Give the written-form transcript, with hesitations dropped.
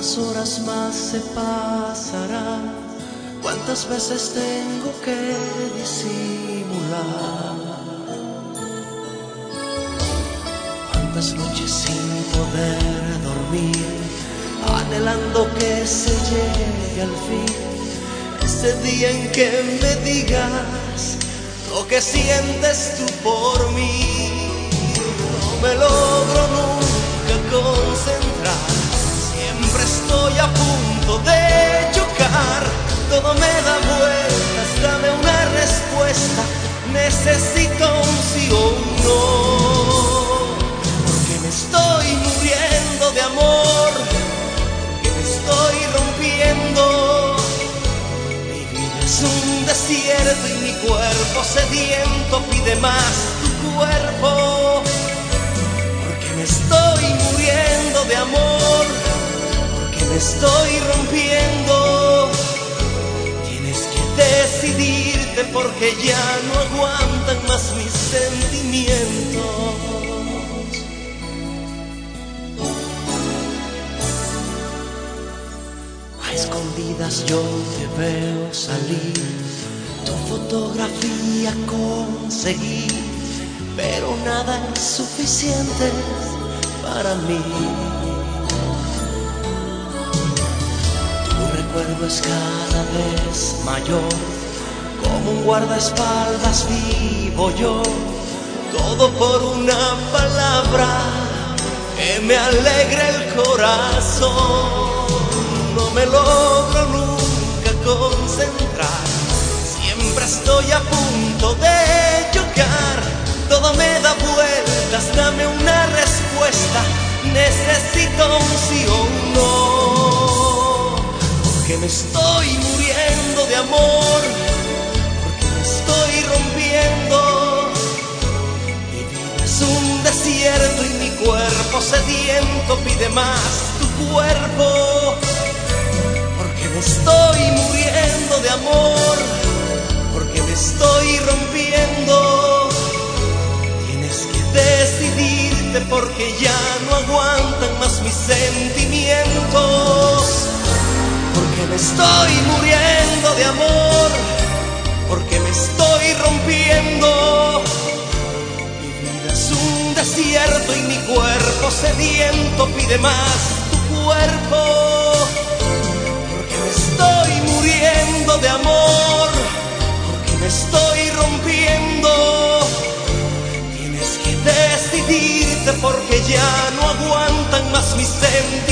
¿Cuántas horas más se pasarán? ¿Cuántas veces tengo que disimular? ¿Cuántas noches sin poder dormir, anhelando que se llegue al fin ese día en que me digas lo que sientes tú por mí? No me logro nunca concentrar, siempre estoy a punto de chocar. Todo me da vueltas, dame una respuesta, necesito un sí o un no. Porque me estoy muriendo de amor, porque me estoy rompiendo. Mi vida es un desierto y mi cuerpo sediento pide más tu cuerpo. Porque me estoy muriendo de amor, porque me estoy rompiendo. Tienes que decidirte porque ya no aguantan más mis sentimientos. A escondidas yo te veo salir, tu fotografía conseguí, pero nada es suficiente para mí. Tu recuerdo es cada vez mayor, como un guardaespaldas vivo yo, todo por una palabra que me alegra el corazón. No me logro nunca concentrar, siempre estoy a punto de chocar. Todo me da vueltas, dame una respuesta, necesito un sí o un no. Porque me estoy muriendo de amor, porque me estoy rompiendo. Mi vida es un desierto y mi cuerpo sediento pide más tu cuerpo. Porque me estoy muriendo de amor, porque me estoy rompiendo. Tienes que decidirte porque ya no aguantan más mis sentimientos. Porque me estoy muriendo de amor, porque me estoy rompiendo. Mi vida es un desierto y mi cuerpo sediento pide más tu cuerpo. Porque me estoy muriendo de amor, porque me estoy rompiendo. Tienes que decidirte porque ya no aguantan más mis sentimientos.